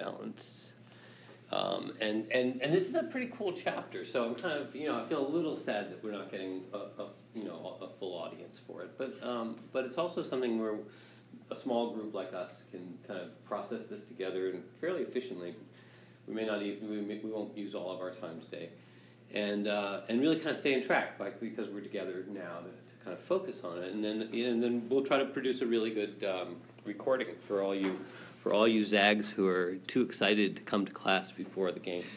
balance. And this is a pretty cool chapter, so I'm kind of, I feel a little sad that we're not getting a full audience for it, but it's also something where a small group like us can kind of process this together and fairly efficiently. We may not even, we won't use all of our time today, and really kind of stay in track, because we're together now to kind of focus on it, and then we'll try to produce a really good recording for all you zags who are too excited to come to class before the game.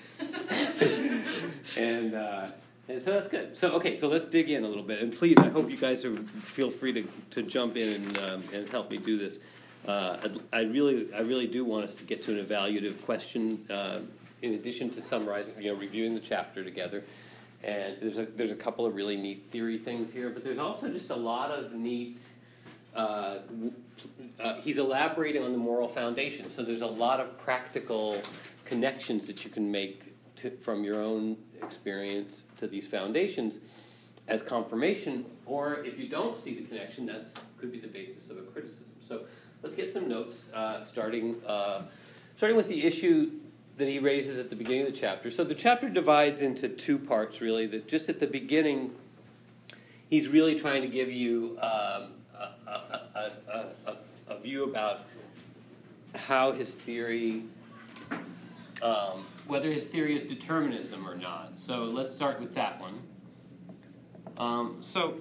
and so that's good. So let's dig in a little bit. And please, I hope you guys feel free to jump in and help me do this. I really do want us to get to an evaluative question in addition to summarizing, reviewing the chapter together. And there's a couple of really neat theory things here, but there's also just a lot of neat. He's elaborating on the moral foundation, so there's a lot of practical connections that you can make from your own experience to these foundations as confirmation, or if you don't see the connection, that could be the basis of a criticism. So let's get some notes, starting with the issue that he raises at the beginning of the chapter. So the chapter divides into two parts, really. That just at the beginning, he's really trying to give you a view about how his theory, whether his theory is determinism or not. So let's start with that one. So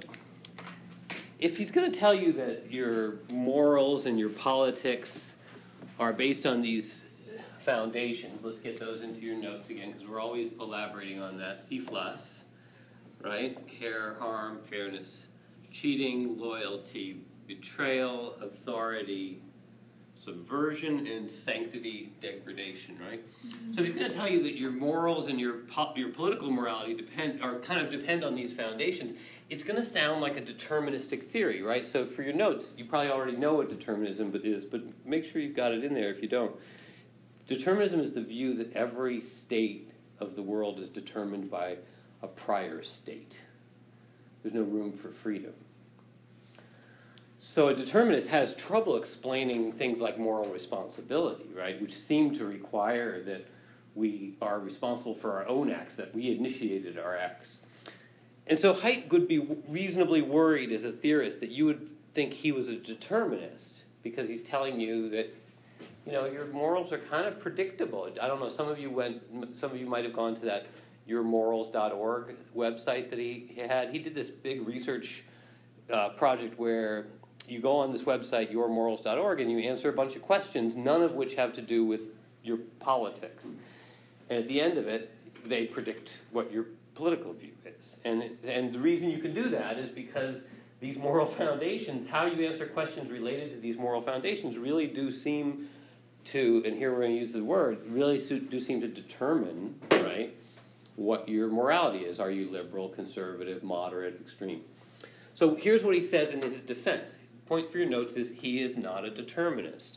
if he's going to tell you that your morals and your politics are based on these foundations, let's get those into your notes again, because we're always elaborating on that. C+, right? Care, harm, fairness, cheating, loyalty, betrayal, authority, subversion, and sanctity, degradation, right? Mm-hmm. So he's going to tell you that your morals and your political morality depend on these foundations. It's going to sound like a deterministic theory, right? So for your notes, you probably already know what determinism is, but make sure you've got it in there if you don't. Determinism is the view that every state of the world is determined by a prior state. There's no room for freedom. So a determinist has trouble explaining things like moral responsibility, right, which seem to require that we are responsible for our own acts, that we initiated our acts. And so Haidt would be reasonably worried as a theorist that you would think he was a determinist, because he's telling you that, your morals are kind of predictable. I don't know, some of you might have gone to that yourmorals.org website that he had. He did this big research project where you go on this website, yourmorals.org, and you answer a bunch of questions, none of which have to do with your politics. And at the end of it, they predict what your political view is. And the reason you can do that is because these moral foundations, how you answer questions related to these moral foundations, really do seem to, and here we're going to use the word, really do seem to determine, right, what your morality is. Are you liberal, conservative, moderate, extreme? So here's what he says in his defense. Point for your notes is he is not a determinist.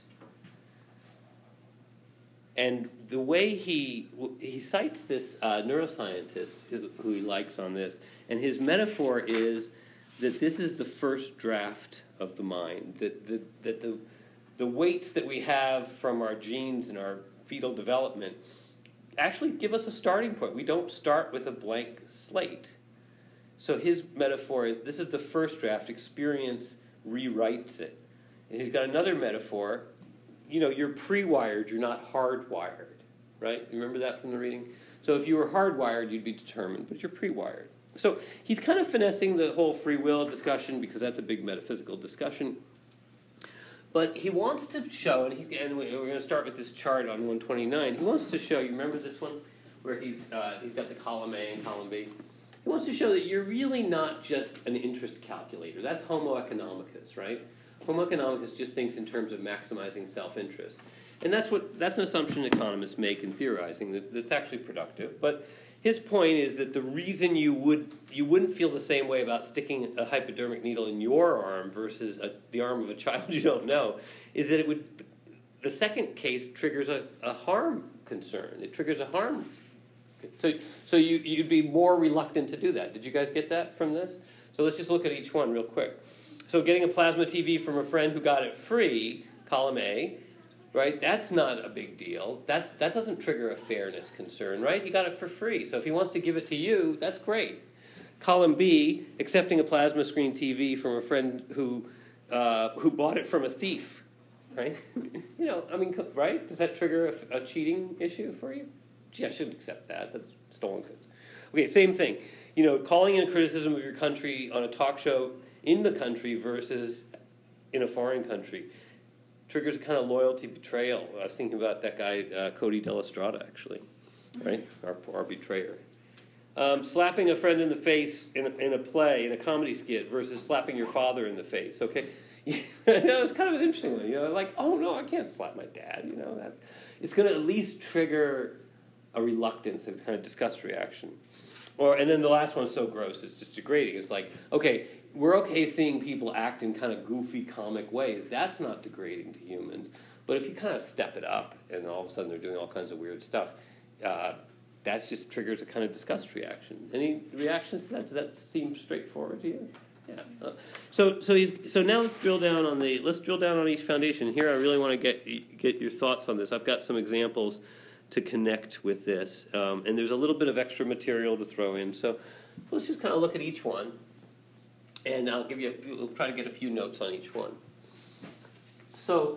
And the way he cites this neuroscientist who he likes on this, and his metaphor is that this is the first draft of the mind, that the weights that we have from our genes and our fetal development actually give us a starting point. We don't start with a blank slate. So his metaphor is this is the first draft, experience rewrites it. And he's got another metaphor, you're pre-wired, you're not hardwired, right? You remember that from the reading? So if you were hardwired, you'd be determined, but you're pre-wired. So he's kind of finessing the whole free will discussion because that's a big metaphysical discussion. But he wants to show, and we're going to start with this chart on 129. He wants to show, you remember this one, where he's got the column A and column B? He wants to show that you're really not just an interest calculator. That's Homo economicus, right? Homo economicus just thinks in terms of maximizing self-interest. And that's an assumption economists make in theorizing that's actually productive. But his point is that the reason you wouldn't feel the same way about sticking a hypodermic needle in your arm versus the arm of a child you don't know is that the second case triggers a harm concern. It triggers a harm. So you'd be more reluctant to do that. Did you guys get that from this? So let's just look at each one real quick. So getting a plasma TV from a friend who got it free, column A, right? That's not a big deal. That doesn't trigger a fairness concern, right? He got it for free. So if he wants to give it to you, that's great. Column B, accepting a plasma screen TV from a friend who bought it from a thief, right? You know, I mean, right? Does that trigger a cheating issue for you? Gee, I shouldn't accept that. That's stolen goods. Okay, same thing. You know, calling in criticism of your country on a talk show in the country versus in a foreign country triggers a kind of loyalty betrayal. I was thinking about that guy, Cody Delastrada, actually, right? Our betrayer. Slapping a friend in the face in a play, in a comedy skit, versus slapping your father in the face, okay? You know, it's kind of an interesting one, you know, like, oh, no, I can't slap my dad, you know. It's going to at least trigger a reluctance, a kind of disgust reaction. And then the last one's so gross, it's just degrading. It's like, okay, we're okay seeing people act in kind of goofy, comic ways. That's not degrading to humans. But if you kind of step it up and all of a sudden they're doing all kinds of weird stuff, that just triggers a kind of disgust reaction. Any reactions to that? Does that seem straightforward to you? Yeah. So now let's drill down on each foundation. Here I really want to get your thoughts on this. I've got some examples to connect with this, and there's a little bit of extra material to throw in. So let's just kind of look at each one, and we'll try to get a few notes on each one. So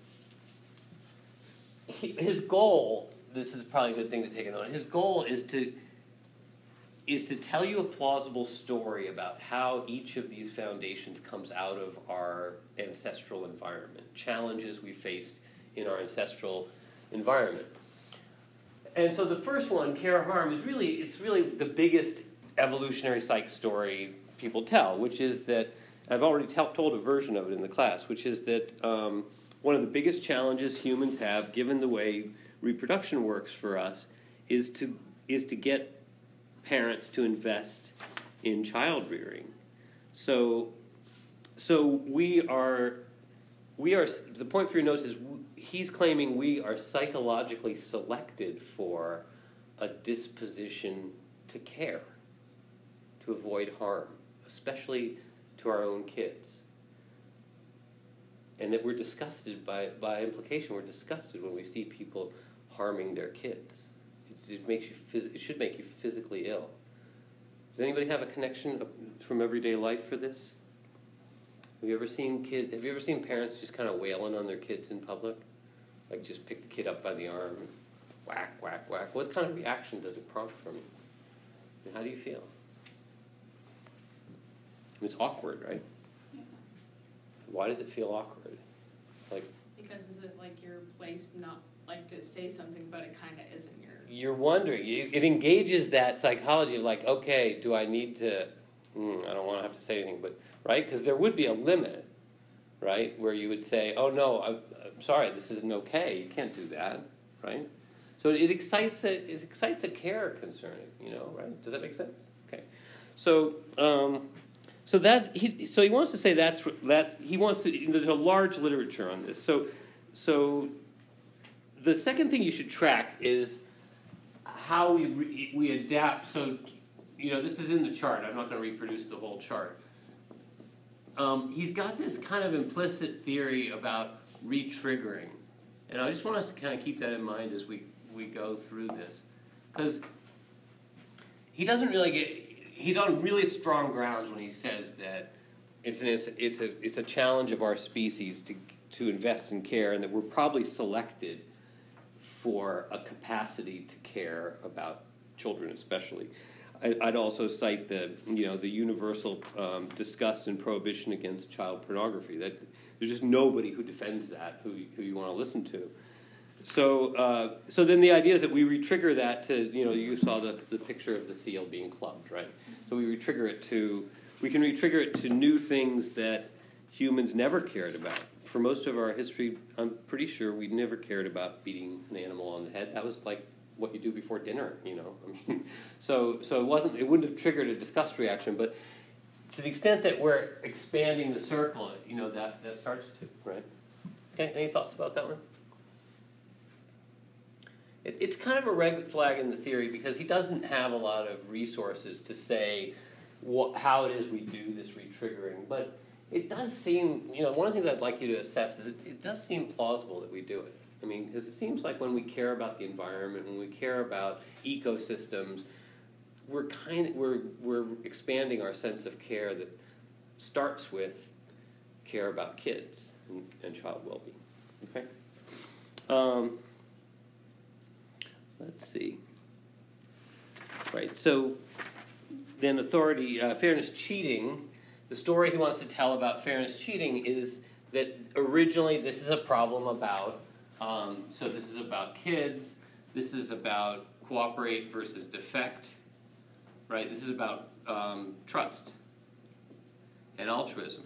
his goal, this is probably a good thing to take a note. His goal is to tell you a plausible story about how each of these foundations comes out of our ancestral environment, challenges we faced in our ancestral environment. And so the first one, care harm, it's really the biggest evolutionary psych story people tell, which is that, I've already told a version of it in the class, which is that one of the biggest challenges humans have, given the way reproduction works for us, is to get parents to invest in child rearing. So we are, the point for your notes is, he's claiming we are psychologically selected for a disposition to care, to avoid harm, especially to our own kids. And that we're disgusted, by implication, we're disgusted when we see people harming their kids. It should make you physically ill. Does anybody have a connection from everyday life for this? Have you ever seen parents just kind of wailing on their kids in public? Like just pick the kid up by the arm and whack, whack, whack. What kind of reaction does it prompt from you? And how do you feel? It's awkward, right? Yeah. Why does it feel awkward? It's like, because is it like your place not like to say something, but it kind of isn't your... You're wondering. It engages that psychology of like, okay, do I need to... I don't want to have to say anything, but right? Because there would be a limit, right? Where you would say, oh no, I'm sorry, this isn't okay. You can't do that, right? So it excites a care concerning, right? Does that make sense? Okay. So he wants to say there's a large literature on this. So the second thing you should track is how we adapt. So this is in the chart. I'm not going to reproduce the whole chart. He's got this kind of implicit theory about re-triggering. And I just want us to kind of keep that in mind as we go through this. Because he doesn't really he's on really strong grounds when he says that it's a challenge of our species to invest in care, and that we're probably selected for a capacity to care about children especially. I'd also cite the universal disgust and prohibition against child pornography. That there's just nobody who defends that who you want to listen to. So then the idea is that we re-trigger that to you saw the picture of the seal being clubbed, right? So we can re-trigger it to new things that humans never cared about. For most of our history, I'm pretty sure we never cared about beating an animal on the head. That was like what you do before dinner, So it wouldn't have triggered a disgust reaction, but to the extent that we're expanding the circle, that starts to, right? Okay, any thoughts about that one? It's kind of a red flag in the theory because he doesn't have a lot of resources to say how it is we do this re-triggering, but it does seem, one of the things I'd like you to assess is it does seem plausible that we do it. I mean, because it seems like when we care about the environment, when we care about ecosystems, we're expanding our sense of care that starts with care about kids and child well-being. Okay. Let's see. Right. So then, authority, fairness cheating. The story he wants to tell about fairness cheating is that originally this is a problem about. So this is about kids. This is about cooperate versus defect. Right. This is about trust and altruism.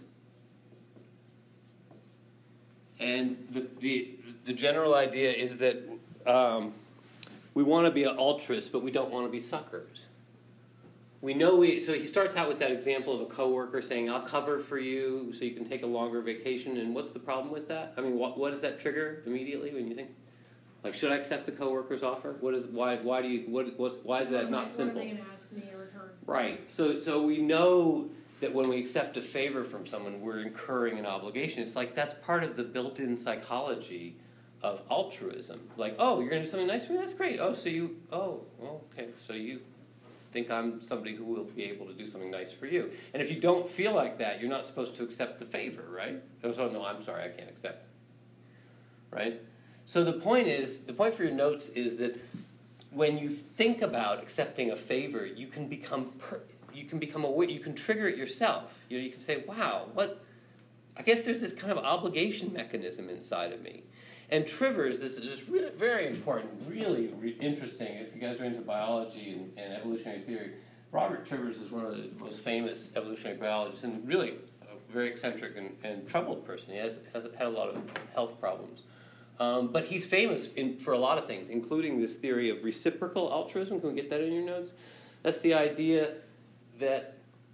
And the general idea is that we want to be altruists, but we don't want to be suckers. So he starts out with that example of a coworker saying, I'll cover for you so you can take a longer vacation. And what's the problem with that? I mean, what does that trigger immediately when you think? Like, should I accept the coworker's offer? Why is that not simple? What are they going to ask me in return? Right. So we know that when we accept a favor from someone, we're incurring an obligation. It's like that's part of the built-in psychology of altruism. Like, oh, you're going to do something nice for me? That's great. Okay, so you think I'm somebody who will be able to do something nice for you. And if you don't feel like that, you're not supposed to accept the favor, right? Oh, no, I'm sorry, I can't accept. Right? So the point for your notes is that when you think about accepting a favor, you can become aware, you can trigger it yourself. You can say, wow, I guess there's this kind of obligation mechanism inside of me. And Trivers, this is really, very important, really interesting. If you guys are into biology and evolutionary theory, Robert Trivers is one of the most famous evolutionary biologists and really a very eccentric and troubled person. He has had a lot of health problems. But he's famous for a lot of things, including this theory of reciprocal altruism. Can we get that in your notes? That's the idea that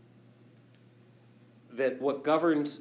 what governs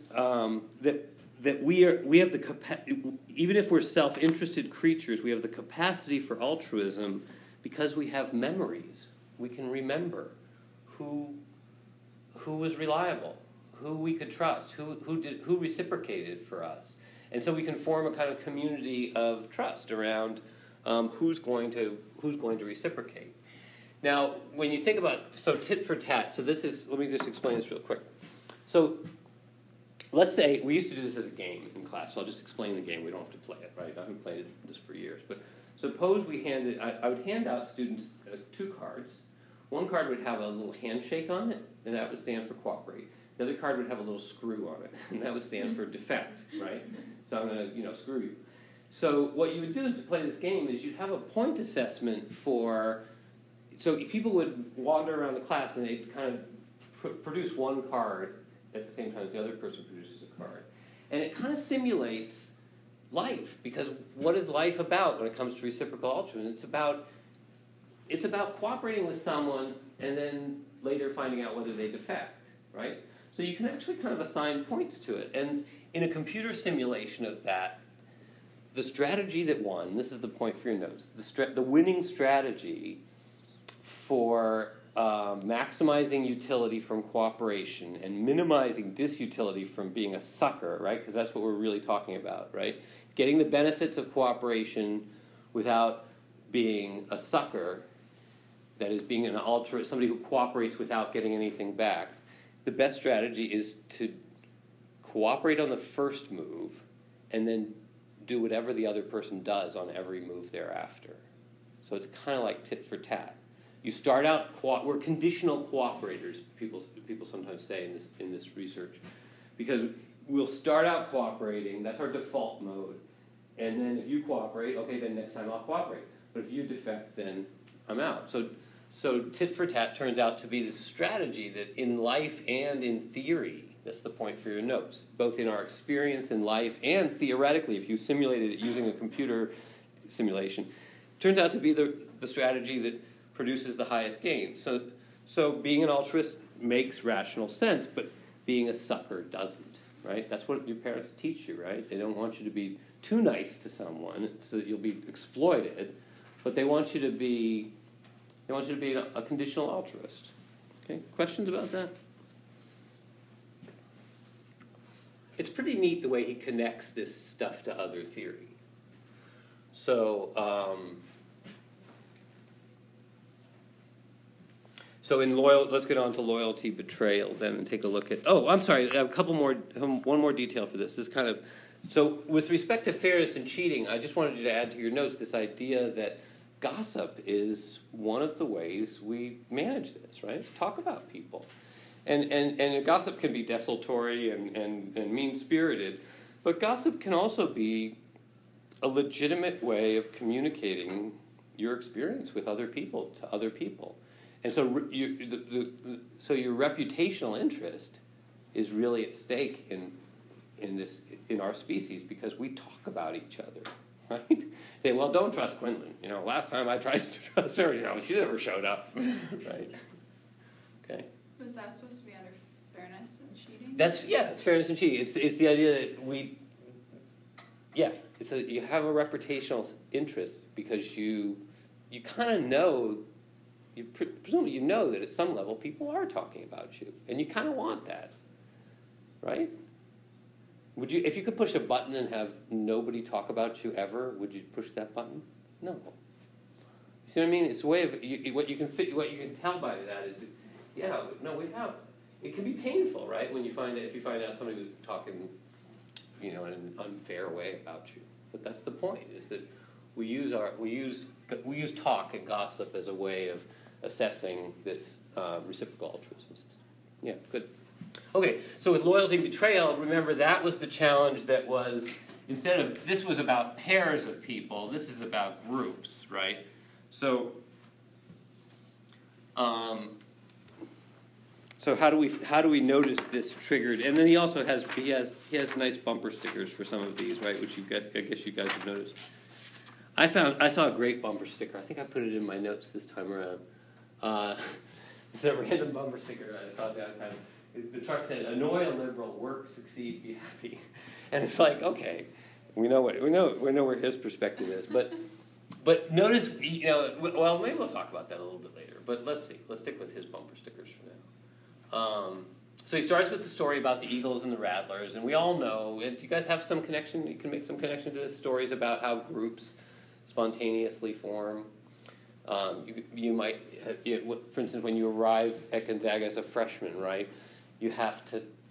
that we have the even if we're self-interested creatures, we have the capacity for altruism because we have memories. We can remember who was reliable, who we could trust, who reciprocated for us, and so we can form a kind of community of trust around who's going to reciprocate. Now, when you think about tit for tat. So let me just explain this real quick. So let's say, we used to do this as a game in class, so I'll just explain the game. We don't have to play it, right? I haven't played this for years. But suppose I would hand out students 2 cards. One card would have a little handshake on it, and that would stand for cooperate. The other card would have a little screw on it, and that would stand for defect, right? So I'm going to, screw you. So what you would do to play this game is you'd have a point assessment so people would wander around the class, and they'd kind of produce one card at the same time as the other person produces a card. And it kind of simulates life, because what is life about when it comes to reciprocal altruism? It's about cooperating with someone and then later finding out whether they defect, right? So you can actually kind of assign points to it. And in a computer simulation of that, the strategy that won, this is the point for your notes, the winning strategy for maximizing utility from cooperation and minimizing disutility from being a sucker, right? Because that's what we're really talking about, right? Getting the benefits of cooperation without being a sucker, that is being an altruist, somebody who cooperates without getting anything back. The best strategy is to cooperate on the first move and then do whatever the other person does on every move thereafter. So it's kind of like tit for tat. You start out, we're conditional cooperators, people sometimes say in this research, because we'll start out cooperating, that's our default mode, and then if you cooperate, okay, then next time I'll cooperate. But if you defect, then I'm out. So tit for tat turns out to be this strategy that in life and in theory, that's the point for your notes, both in our experience in life and theoretically, if you simulated it using a computer simulation, turns out to be the strategy that produces the highest gain. So being an altruist makes rational sense, but being a sucker doesn't, right? That's what your parents teach you, right? They don't want you to be too nice to someone so that you'll be exploited, but they want you to be a conditional altruist. Okay, questions about that? It's pretty neat the way he connects this stuff to other theory. So let's get on to loyalty betrayal then and take a look at. Oh, I'm sorry. I have one more detail for this. So with respect to fairness and cheating, I just wanted you to add to your notes this idea that gossip is one of the ways we manage this, right? Talk about people, and gossip can be desultory and mean-spirited, but gossip can also be a legitimate way of communicating your experience with other people to other people. And so so your reputational interest is really at stake in our species because we talk about each other, right? Say, well, don't trust Quinlan. Last time I tried to trust her, she never showed up, right? Okay. Was that supposed to be under fairness and cheating? It's fairness and cheating. It's the idea that you have a reputational interest because you kind of know. Presumably you know that at some level people are talking about you, and you kind of want that, right? Would you, if you could push a button and have nobody talk about you ever, would you push that button? No. You see what I mean? It's a way of what you can tell by that is, we have. It can be painful, right? If you find out somebody was talking, in an unfair way about you. But that's the point: is that we use talk and gossip as a way of assessing this reciprocal altruism system. Yeah, good. Okay, so with loyalty and betrayal, remember that was the challenge that was, this was about pairs of people, this is about groups, right? So, so how do we notice this triggered? And then he has nice bumper stickers for some of these, right? Which I guess you guys have noticed. I saw a great bumper sticker. I think I put it in my notes this time around. It's a random bumper sticker I saw downtown. The truck said, "Annoy a liberal, work, succeed, be happy," and it's like, okay, we know where his perspective is, but notice, well, maybe we'll talk about that a little bit later. But let's see. Let's stick with his bumper stickers for now. So he starts with the story about the Eagles and the Rattlers, and we all know. Do you guys have some connection? You can make some connection to the stories about how groups spontaneously form. You might, for instance, when you arrive at Gonzaga as a freshman, right? You have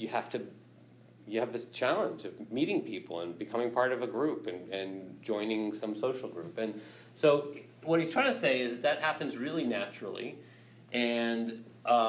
this challenge of meeting people and becoming part of a group and joining some social group. And so what he's trying to say is that happens really naturally, and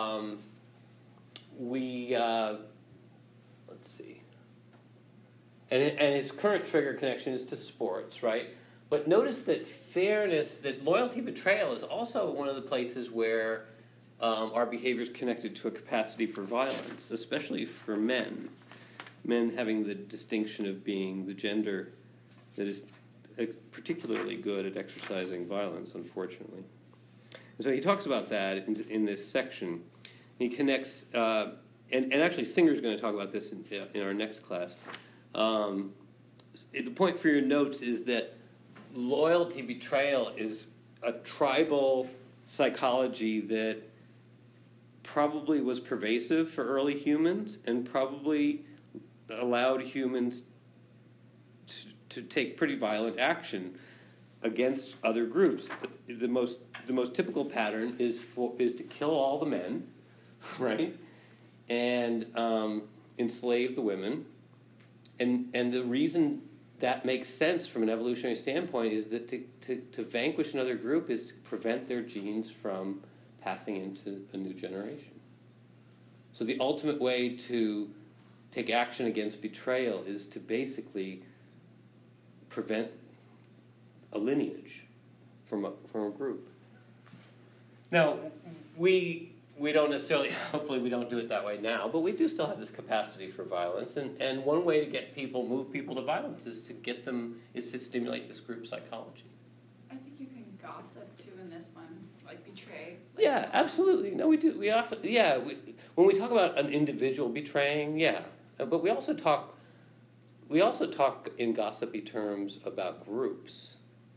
let's see. And his current trigger connection is to sports, right? But notice that loyalty betrayal is also one of the places where our behavior is connected to a capacity for violence, especially for men. Men having the distinction of being the gender that is particularly good at exercising violence, unfortunately. And so he talks about that in this section. He connects, and actually Singer's going to talk about this in our next class. The point for your notes is that loyalty betrayal is a tribal psychology that probably was pervasive for early humans and probably allowed humans to take pretty violent action against other groups. The most typical pattern is to kill all the men, right, and enslave the women, and the reason that makes sense from an evolutionary standpoint is that to vanquish another group is to prevent their genes from passing into a new generation. So the ultimate way to take action against betrayal is to basically prevent a lineage from a group. Now, we don't necessarily, hopefully we don't do it that way now, but we do still have this capacity for violence, and one way to move people to violence is to stimulate this group psychology. I think you can gossip too in this one, like betray. Yeah, absolutely. No, we do. We often, when we talk about an individual betraying, but we also talk in gossipy terms about groups.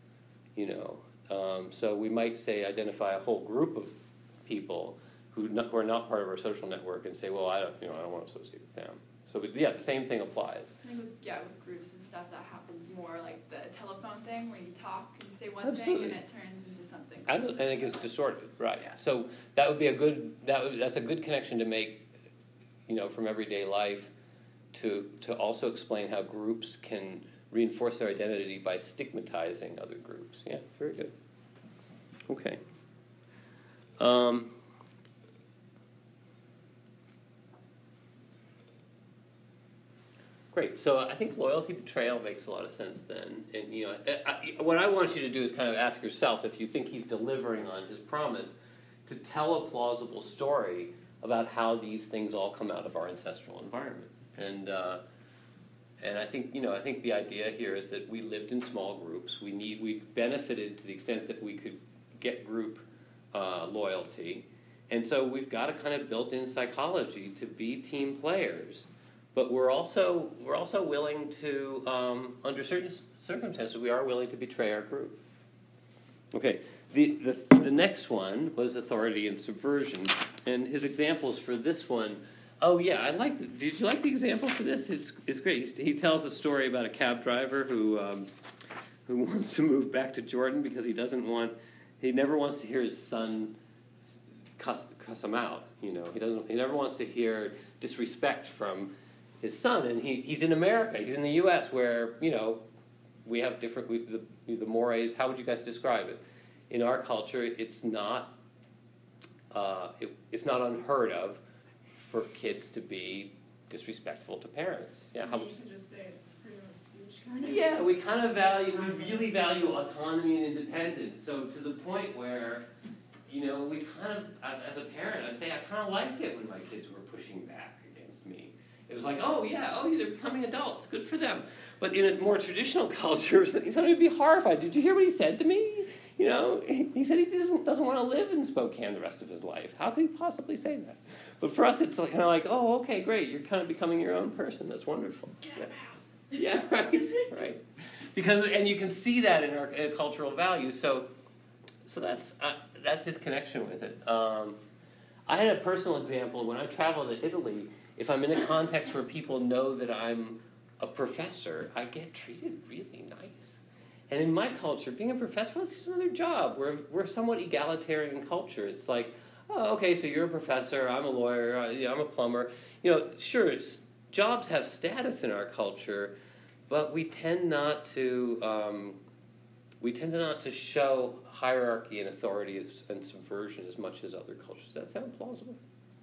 So we might say identify a whole group of people who are not part of our social network and say, well, I don't want to associate with them. So yeah, the same thing applies. I think with groups and stuff, that happens more like the telephone thing where you talk and say one Absolutely. thing and it turns into something. I think it's distorted, right? Yeah. So that would be that's a good connection to make, from everyday life, to also explain how groups can reinforce their identity by stigmatizing other groups. Yeah, very good. Okay. Great. So I think loyalty betrayal makes a lot of sense then. And what I want you to do is kind of ask yourself if you think he's delivering on his promise to tell a plausible story about how these things all come out of our ancestral environment. And I think the idea here is that we lived in small groups. We benefited to the extent that we could get group loyalty, and so we've got a kind of built-in psychology to be team players. But we're also willing to, under certain circumstances, we are willing to betray our group. Okay, the next one was authority and subversion, and his examples for this one. Oh yeah, did you like the example for this? It's great. He tells a story about a cab driver who wants to move back to Jordan because he never wants to hear his son cuss him out. He never wants to hear disrespect from his son, and he's in America, he's in the U.S. where, we have the mores, how would you guys describe it? In our culture, it's not unheard of for kids to be disrespectful to parents. Yeah, how would you just say it's freedom of speech kind of? Yeah, we really value autonomy and independence, so to the point where, we kind of, as a parent, I'd say I kind of liked it when my kids were pushing back against me. It was like, they're becoming adults, good for them. But in a more traditional culture, somebody would be horrified. Did you hear what he said to me? He said he doesn't want to live in Spokane the rest of his life. How could he possibly say that? But for us, it's kind of like, oh, okay, great. You're kind of becoming your own person. That's wonderful. Get out of the house. Yeah, right. And you can see that in our cultural values. So that's his connection with it. I had a personal example when I traveled to Italy. If I'm in a context where people know that I'm a professor, I get treated really nice. And in my culture, being a professor, well, it's just another job. We're a somewhat egalitarian culture. It's like, oh, okay, so you're a professor, I'm a lawyer, I'm a plumber. Sure, jobs have status in our culture, but we tend not to show hierarchy and authority and subversion as much as other cultures. Does that sound plausible?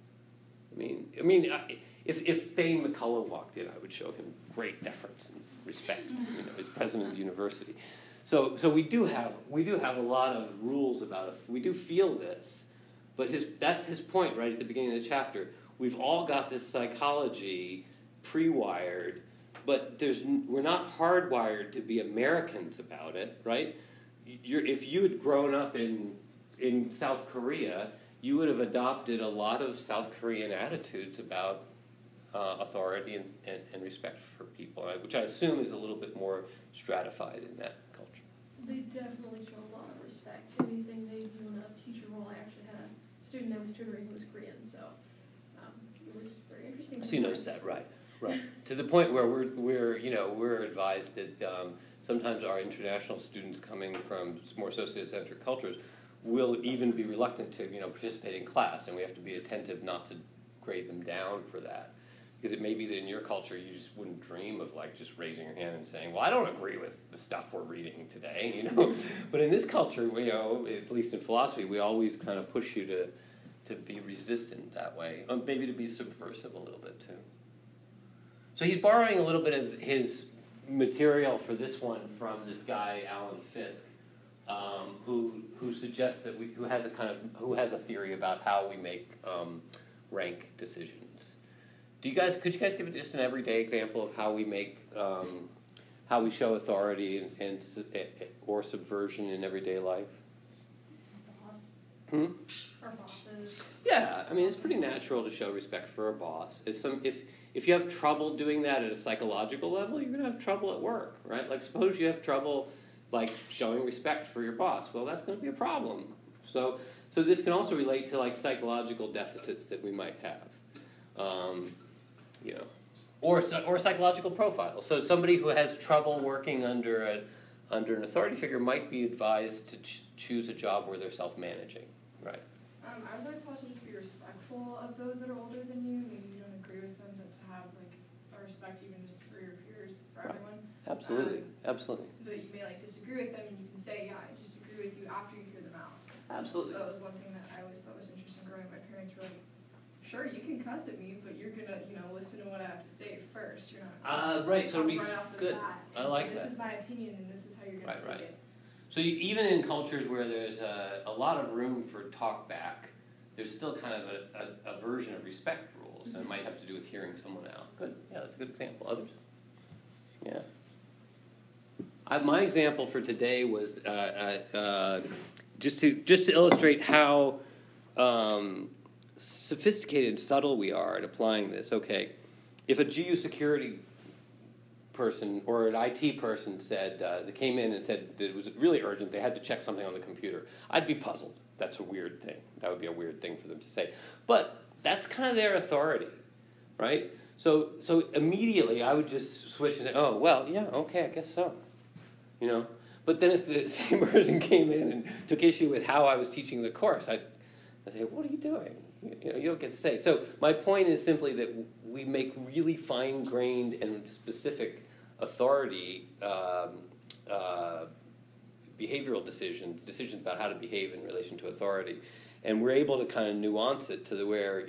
If Thane McCullough walked in, I would show him great deference and respect. As president of the university. So we do have a lot of rules about it. We do feel this, but that's his point right at the beginning of the chapter. We've all got this psychology pre-wired, but we're not hardwired to be Americans about it, right? If you had grown up in South Korea, you would have adopted a lot of South Korean attitudes about authority and respect for people, which I assume is a little bit more stratified in that culture. They definitely show a lot of respect to anything they do in a teacher role. I actually had a student I was tutoring who was Korean, so it was very interesting. So you notice that, right? To the point where we're advised that sometimes our international students coming from more sociocentric cultures will even be reluctant to participate in class, and we have to be attentive not to grade them down for that. Because it may be that in your culture you just wouldn't dream of just raising your hand and saying, well, I don't agree with the stuff we're reading today, But in this culture, at least in philosophy, we always kind of push you to be resistant that way, maybe to be subversive a little bit too. So he's borrowing a little bit of his material for this one from this guy Alan Fiske, who suggests that who has a theory about how we make rank decisions. Could you guys give just an everyday example of how we make how we show authority or subversion in everyday life? Boss. Our bosses. Yeah, it's pretty natural to show respect for a boss. If you have trouble doing that at a psychological level, you're going to have trouble at work, right? Suppose you have trouble showing respect for your boss. Well, that's going to be a problem. So this can also relate to psychological deficits that we might have. or psychological profile. So somebody who has trouble working under an authority figure might be advised to choose a job where they're self-managing, right? I was always taught to just be respectful of those that are older than you. Maybe you don't agree with them, but to have like a respect even just for your peers, for Right. everyone. Absolutely, absolutely. But you may like disagree with them, and you can say, yeah, I disagree with you after you hear them out. Absolutely. So that was one thing that I always thought was interesting growing up. My parents were like, sure, you can cuss at me, but you're gonna, listen to what I have to say first. You're not. Right. So right off the good. bat I and like say, that. This is my opinion, and this is how you're gonna Right, take right. it. So even in cultures where there's a lot of room for talk back, there's still kind of a version of respect rules, and it might have to do with hearing someone out. Good. Yeah, that's a good example. Others? Yeah. My example for today was just to illustrate how sophisticated and subtle we are at applying this. Okay, if a GU security person or an IT person said, they came in and said that it was really urgent, they had to check something on the computer, I'd be puzzled. That's a weird thing. That would be a weird thing for them to say. But that's kind of their authority, right? So immediately I would just switch and say, oh, well, yeah, okay, I guess so. But then if the same person came in and took issue with how I was teaching the course, I'd say, what are you doing? You don't get to say. So my point is simply that we make really fine-grained and specific authority behavioral decisions about how to behave in relation to authority, and we're able to kind of nuance it to the where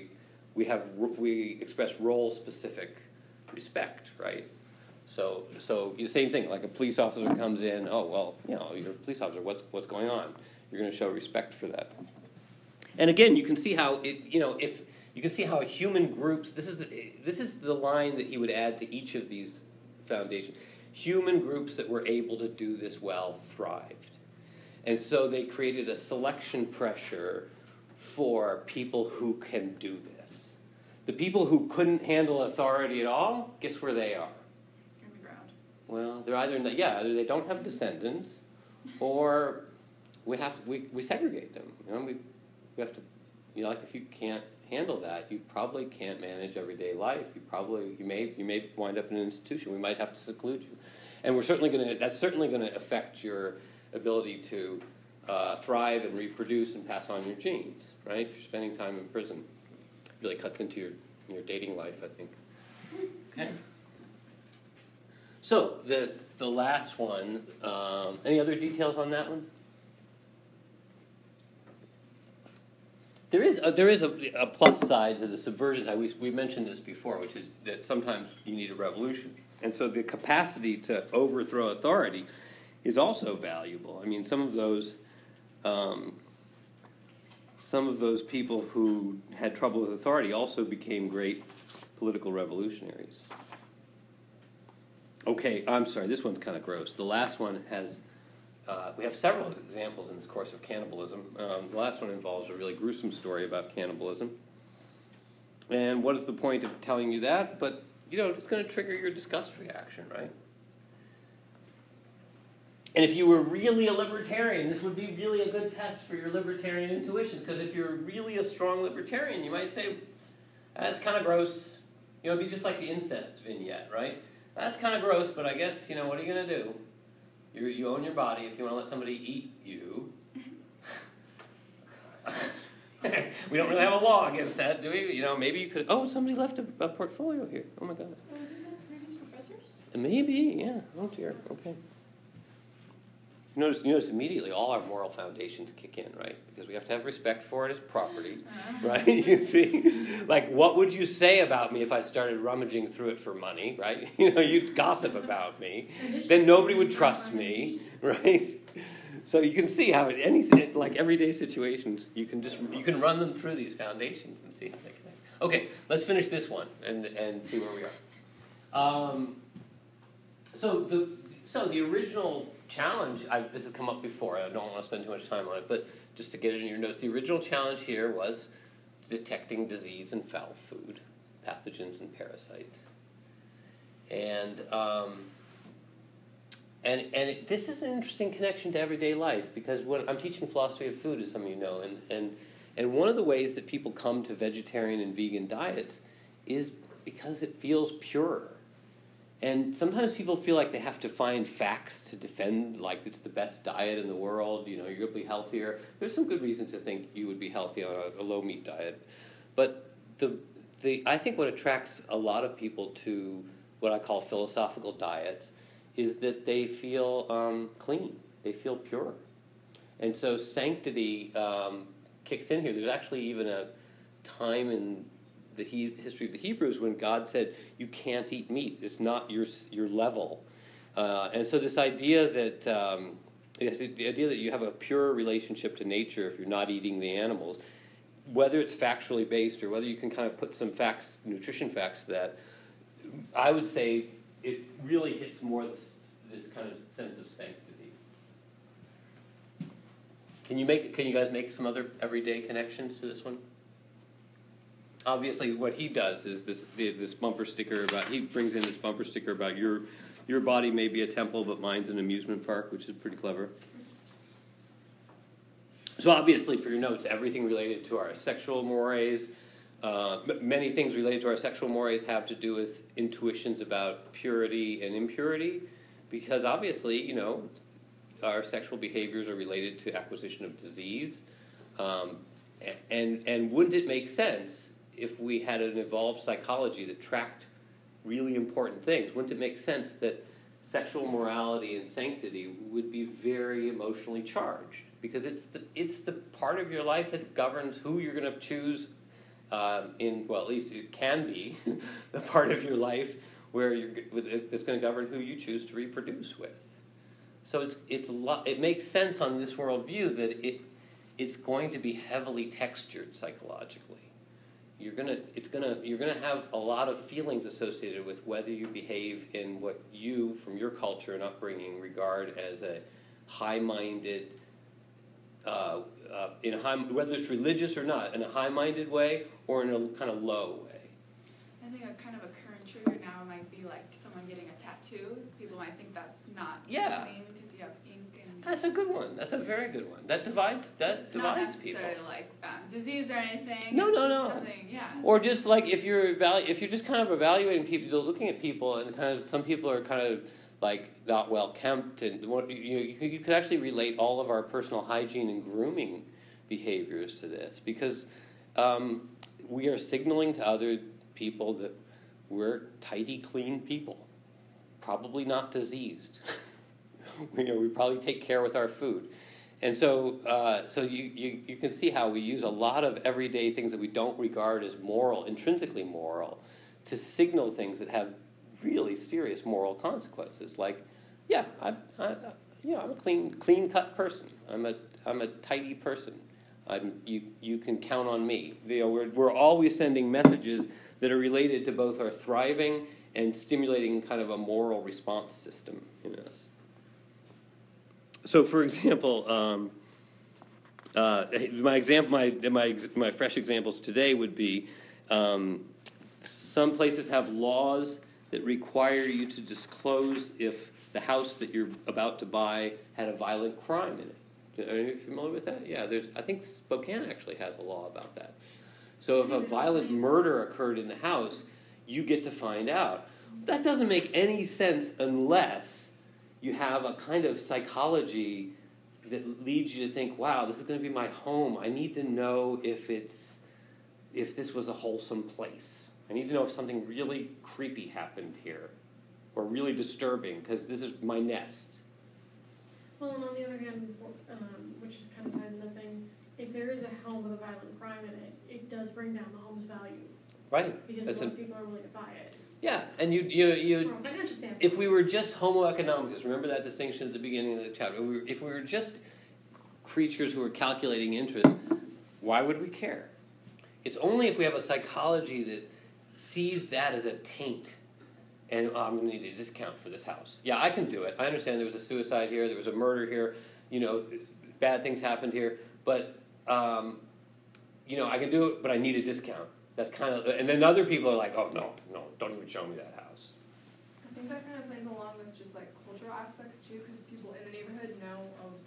we express role-specific respect, right? So the same thing. Like a police officer comes in. Oh well, you're a police officer. What's going on? You're going to show respect for that. And again, you can see how if you can see how a human groups. This is the line that he would add to each of these foundations. Human groups that were able to do this well thrived, and so they created a selection pressure for people who can do this. The people who couldn't handle authority at all, guess where they are? On the ground. Well, they're either they don't have descendants, or we segregate them. We have to like if you can't handle that, you probably can't manage everyday life. You may wind up in an institution. We might have to seclude you, and that's certainly going to affect your ability to thrive and reproduce and pass on your genes. Right? If you're spending time in prison, it really cuts into your dating life, I think. Okay. So the last one. Any other details on that one? There is a plus side to the subversion side. We mentioned this before, which is that sometimes you need a revolution, and so the capacity to overthrow authority is also valuable. I mean, some of those people who had trouble with authority also became great political revolutionaries. Okay, I'm sorry. This one's kind of gross. The last one has. We have several examples in this course of cannibalism. The last one involves a really gruesome story about cannibalism. And what is the point of telling you that? But, it's going to trigger your disgust reaction, right? And if you were really a libertarian, this would be really a good test for your libertarian intuitions, because if you're really a strong libertarian, you might say, that's kind of gross. It'd be just like the incest vignette, right? That's kind of gross, but I guess, what are you going to do? You own your body. If you want to let somebody eat you, we don't really have a law against that, do we? Maybe you could. Oh, somebody left a portfolio here. Oh my God. Oh, isn't that previous professors? Maybe, yeah. Oh dear. Okay. You notice immediately all our moral foundations kick in, right? Because we have to have respect for it as property, right? You see, like, what would you say about me if I started rummaging through it for money, right? You'd gossip about me. Then nobody would trust me, right? So you can see how like everyday situations, you can run them through these foundations and see how they connect. Okay, let's finish this one and see where we are. So the original challenge, this has come up before, I don't want to spend too much time on it, but just to get it in your notes, the original challenge here was detecting disease in foul food, pathogens and parasites. And this is an interesting connection to everyday life, because when I'm teaching philosophy of food, as some of you know, and one of the ways that people come to vegetarian and vegan diets is because it feels pure. And sometimes people feel like they have to find facts to defend, like it's the best diet in the world, you're going to be healthier. There's some good reason to think you would be healthy on a low-meat diet. But I think what attracts a lot of people to what I call philosophical diets is that they feel clean, they feel pure. And so sanctity kicks in here. There's actually even a time in the history of the Hebrews when God said, you can't eat meat. It's not your level. And so this idea that the idea that you have a pure relationship to nature if you're not eating the animals, whether it's factually based or whether you can kind of put some facts, nutrition facts to that, I would say it really hits more this kind of sense of sanctity. Can you guys make some other everyday connections to this one? Obviously, what he does is this bumper sticker about, he brings in this bumper sticker about your body may be a temple, but mine's an amusement park, which is pretty clever. So obviously, for your notes, everything related to our sexual mores, many things related to our sexual mores have to do with intuitions about purity and impurity, because obviously, our sexual behaviors are related to acquisition of disease. And wouldn't it make sense if we had an evolved psychology that tracked really important things? Wouldn't it make sense that sexual morality and sanctity would be very emotionally charged? Because it's the part of your life that governs who you're going to choose at least it can be the part of your life that's going to govern who you choose to reproduce with. So it makes sense on this worldview that it's going to be heavily textured psychologically. You're gonna have a lot of feelings associated with whether you behave in what you, from your culture and upbringing, regard as a high-minded, whether it's religious or not, in a high-minded way or in a kind of low way. I think a kind of a current trigger now might be like someone getting a tattoo. People might think that's not clean because you have ink and. That's a good one. That's a very good one. That divides people. Not necessarily like disease or anything. No. Something, yeah. Or just like if you're just kind of evaluating people, looking at people, and kind of some people are kind of like not well kempt, and you could actually relate all of our personal hygiene and grooming behaviors to this, because we are signaling to other people that we're tidy, clean people, probably not diseased. We probably take care with our food. And so you can see how we use a lot of everyday things that we don't regard as moral, intrinsically moral, to signal things that have really serious moral consequences. Like, I'm a clean cut person. I'm a tidy person. You can count on me. We're always sending messages that are related to both our thriving and stimulating kind of a moral response system in us. So, for example, my fresh examples today would be some places have laws that require you to disclose if the house that you're about to buy had a violent crime in it. Are you familiar with that? Yeah, I think Spokane actually has a law about that. So if a violent murder occurred in the house, you get to find out. That doesn't make any sense unless you have a kind of psychology that leads you to think, wow, this is going to be my home. I need to know if this was a wholesome place. I need to know if something really creepy happened here or really disturbing, because this is my nest. Well, and on the other hand, which is kind of ties into the thing, if there is a home with a violent crime in it, it does bring down the home's value. Right. Because most people are willing to buy it. Yeah, and from a financial standpoint. if we were just Homo economicus, remember that distinction at the beginning of the chapter, if we were just creatures who are calculating interest, why would we care? It's only if we have a psychology that sees that as a taint, and I'm going to need a discount for this house. Yeah, I can do it. I understand there was a suicide here, there was a murder here, bad things happened here, but I can do it, but I need a discount. That's kind of, and then other people are like, oh, no, don't even show me that house. I think that kind of plays along with just like cultural aspects too, because people in the neighborhood know, oh, someone was murdered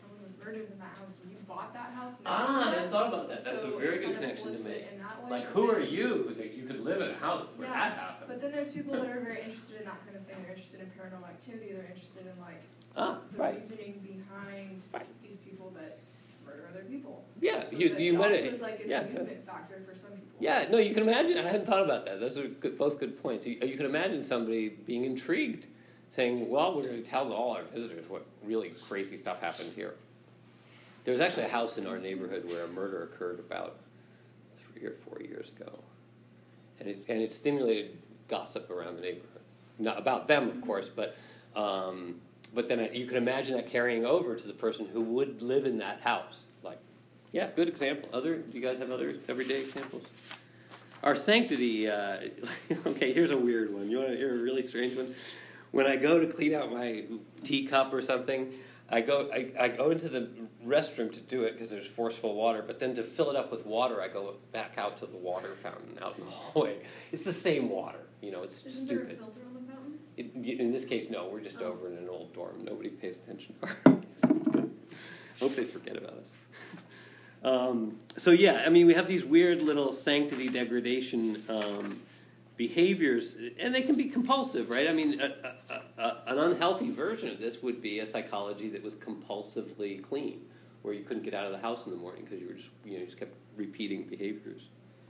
murdered in that house and you bought that house. I hadn't thought about that. That's So a very it good kind of connection to flips make. it in that way, Like, but who then- are you that you could live in a house where Yeah, that happened? But then there's people that are very interested in that kind of thing. They're interested in paranormal activity. They're interested in like the Right. reasoning behind Right. these people that murder other people. Yeah, So you that met also it. is like an Yeah, amusement factor for some people. Yeah, no, you can imagine. I hadn't thought about that. Those are good, both good points. You can imagine somebody being intrigued, saying, well, we're going to tell all our visitors what really crazy stuff happened here. There was actually a house in our neighborhood where a murder occurred about 3 or 4 years ago. And it stimulated gossip around the neighborhood. Not about them, of course, but then you can imagine that carrying over to the person who would live in that house. Like, yeah, good example. Do you guys have other everyday examples? Our sanctity, okay, here's a weird one. You want to hear a really strange one? When I go to clean out my teacup or something, I go into the restroom to do it because there's forceful water, but then to fill it up with water, I go back out to the water fountain out in the hallway. It's the same water, it's Isn't there a stupid. filter on the fountain? In this case, no, we're just Oh. over in an old dorm. Nobody pays attention to our so it's good. Hope they forget about us. So yeah, I mean, we have these weird little sanctity degradation behaviors, and they can be compulsive, right? I mean, an unhealthy version of this would be a psychology that was compulsively clean, where you couldn't get out of the house in the morning because you were just, you just kept repeating behaviors.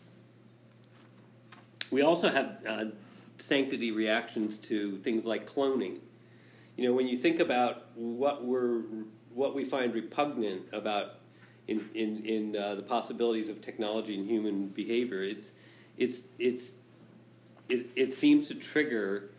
We also have sanctity reactions to things like cloning. When you think about what we find repugnant about in the possibilities of technology and human behavior, it seems to trigger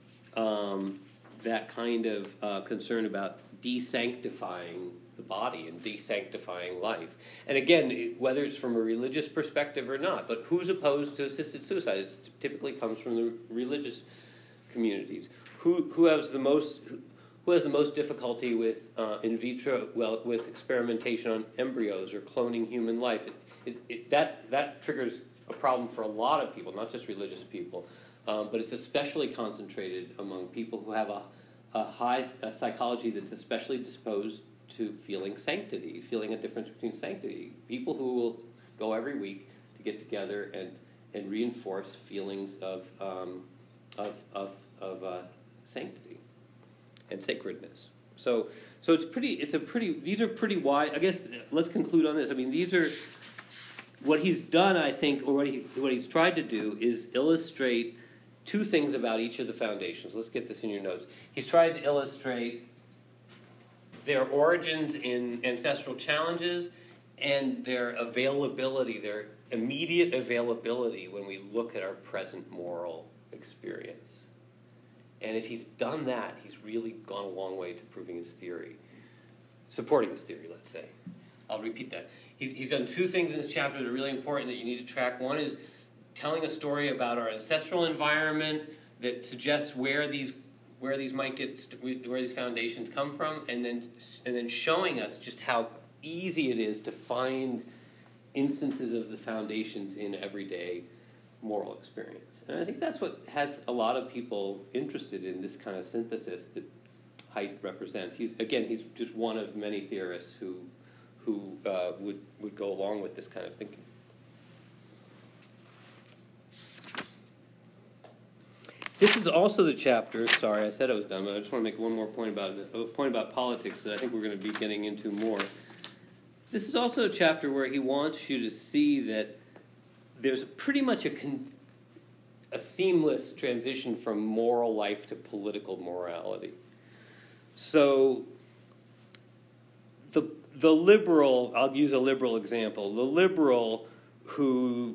that kind of concern about desanctifying the body and desanctifying life. And again, whether it's from a religious perspective or not, but who's opposed to assisted suicide? It typically comes from the religious communities. Who has the most difficulty with in vitro, with experimentation on embryos or cloning human life? That triggers a problem for a lot of people, not just religious people, but it's especially concentrated among people who have a high psychology that's especially disposed to feeling sanctity, feeling a difference between sanctity. People who will go every week to get together and reinforce feelings of sanctity and sacredness. So these are pretty wide. I guess let's conclude on this. I mean, these are what he's done, I think, or what he's tried to do is illustrate two things about each of the foundations. Let's get this in your notes. He's tried to illustrate their origins in ancestral challenges and their availability, their immediate availability when we look at our present moral experience. And if he's done that, he's really gone a long way to proving his theory, supporting his theory, let's say. I'll repeat that. He's done two things in this chapter that are really important that you need to track. One is telling a story about our ancestral environment that suggests where these foundations come from, and then showing us just how easy it is to find instances of the foundations in everyday moral experience. And I think that's what has a lot of people interested in this kind of synthesis that Haidt represents. He's just one of many theorists who would go along with this kind of thinking. This is also the chapter, sorry, I said I was done, but I just want to make one more point about it, a point about politics that I think we're going to be getting into more. This is also a chapter where he wants you to see that there's pretty much a seamless transition from moral life to political morality. So the liberal, I'll use a liberal example, the liberal who's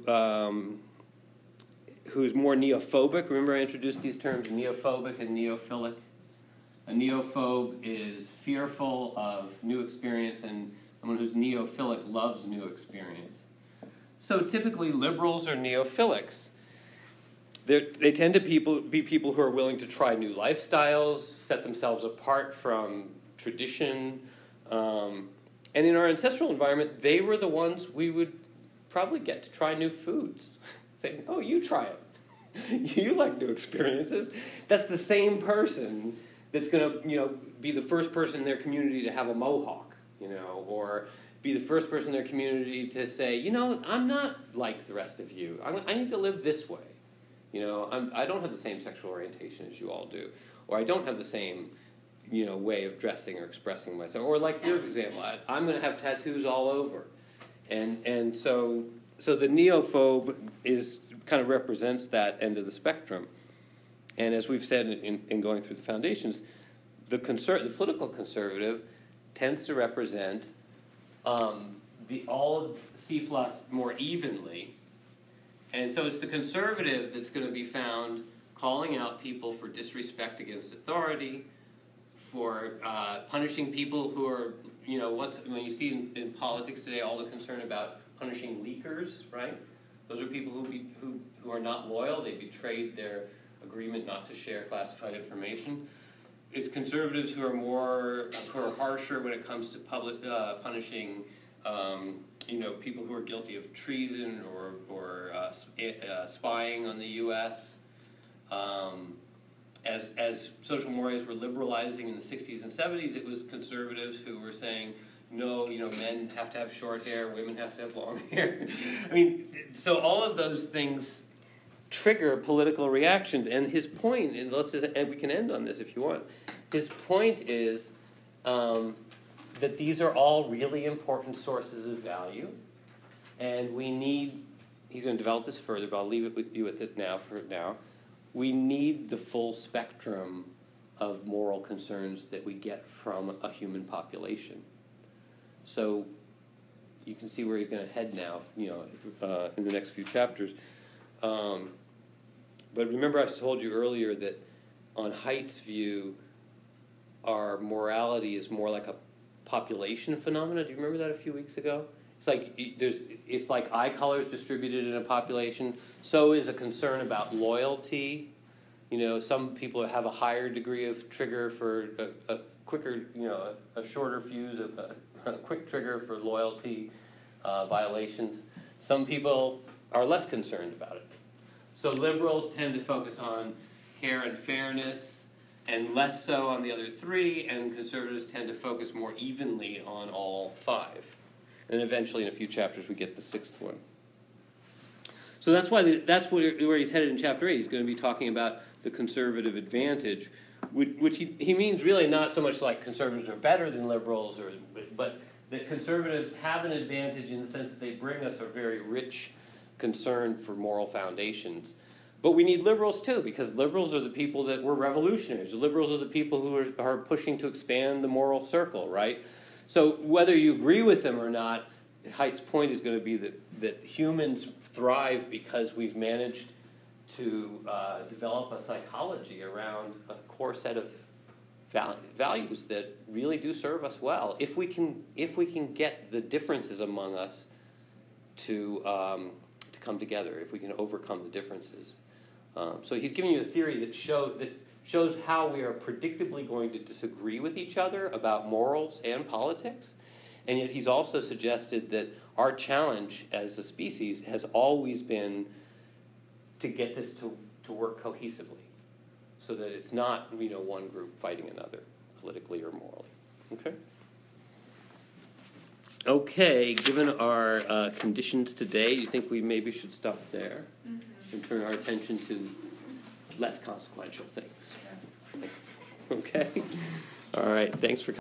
more neophobic. Remember I introduced these terms, neophobic and neophilic. A neophobe is fearful of new experience, and someone who's neophilic loves new experience. So typically liberals are neophilics. They tend to be people who are willing to try new lifestyles, set themselves apart from tradition. And in our ancestral environment, they were the ones we would probably get to try new foods. Saying, oh, you try it. You like new experiences. That's the same person that's going to, be the first person in their community to have a mohawk, you know, or be the first person in their community to say, you know, I'm not like the rest of you. I need to live this way. You know, I don't have the same sexual orientation as you all do, or I don't have the same, you know, way of dressing or expressing myself. Or like your example, I'm going to have tattoos all over, and so the neophobe kind of represents that end of the spectrum. And as we've said in going through the foundations, the political conservative tends to represent all of C-plus more evenly. And so it's the conservative that's going to be found calling out people for disrespect against authority, for punishing people who are, you know, when you see in politics today all the concern about punishing leakers, right? Those are people who are not loyal. They betrayed their agreement not to share classified information. It's conservatives who are harsher when it comes to punishing you know, people who are guilty of treason or spying on the U.S. As social mores were liberalizing in the 60s and 70s, it was conservatives who were saying, no, you know, men have to have short hair, women have to have long hair. I mean, so all of those things trigger political reactions. And his point, and we can end on this if you want, his point is that these are all really important sources of value, and we need, he's going to develop this further, but I'll leave it with you with it now for now. We need the full spectrum of moral concerns that we get from a human population. So you can see where he's going to head now, you know, in the next few chapters. But remember I told you earlier that on Haidt's view, our morality is more like a population phenomena. Do you remember that a few weeks ago? It's like eye colors distributed in a population. So is a concern about loyalty. You know, some people have a higher degree of trigger for a quicker, you know, a shorter fuse, a quick trigger for loyalty violations. Some people are less concerned about it. So liberals tend to focus on care and fairness, and less so on the other three, and conservatives tend to focus more evenly on all five. And eventually, in a few chapters, we get the sixth one. So that's where he's headed in chapter 8. He's going to be talking about the conservative advantage, which he means really not so much like conservatives are better than liberals, but that conservatives have an advantage in the sense that they bring us a very rich concern for moral foundations. But we need liberals too, because liberals are the people that were revolutionaries. The liberals are the people who are pushing to expand the moral circle, right? So whether you agree with them or not, Haidt's point is going to be that humans thrive because we've managed to develop a psychology around a core set of values that really do serve us well. If we can get the differences among us to come together, if we can overcome the differences. So he's giving you a theory that shows how we are predictably going to disagree with each other about morals and politics, and yet he's also suggested that our challenge as a species has always been to get this to work cohesively, so that it's not, you know, one group fighting another politically or morally. Okay? Okay, given our conditions today, do you think we maybe should stop there? Mm-hmm. And turn our attention to less consequential things. Okay? All right, thanks for coming.